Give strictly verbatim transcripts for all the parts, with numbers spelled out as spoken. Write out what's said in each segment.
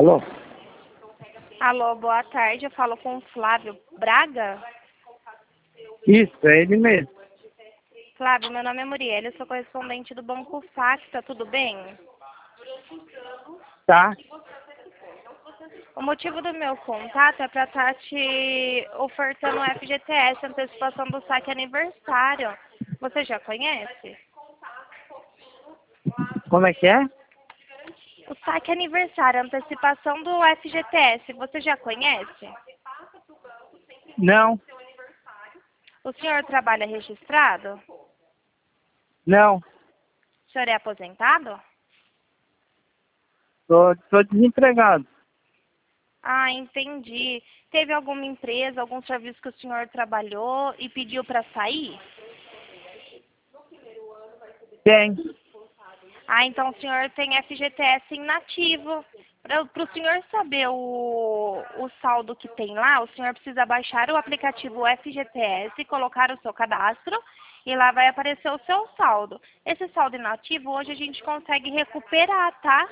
Alô? Alô, boa tarde. Eu falo com o Flávio Braga. Isso, é ele mesmo. Flávio, meu nome é Muriel, eu sou correspondente do Banco Fax, tá tudo bem? Tá? O motivo do meu contato é para estar te ofertando o F G T S, antecipação do saque aniversário. Você já conhece? Como é que é? O saque aniversário, antecipação do F G T S, você já conhece? Não, O senhor trabalha registrado? não. O senhor é aposentado? Tô, tô desempregado. Ah, entendi. Teve alguma empresa, algum serviço que o senhor trabalhou e pediu para sair? Tem. Ah, então o senhor tem F G T S inativo. Para o senhor saber o, o saldo que tem lá, o senhor precisa baixar o aplicativo F G T S, colocar o seu cadastro e lá vai aparecer o seu saldo. Esse saldo inativo hoje a gente consegue recuperar, tá?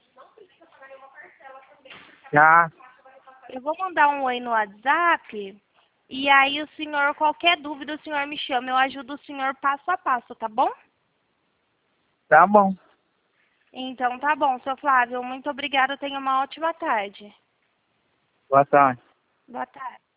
Já. Eu vou mandar um oi no WhatsApp e aí o senhor, qualquer dúvida, o senhor me chama. Eu ajudo o senhor passo a passo, tá bom? Tá bom. Então tá bom, seu Flávio. Muito obrigada. Tenha uma ótima tarde. Boa tarde. Boa tarde.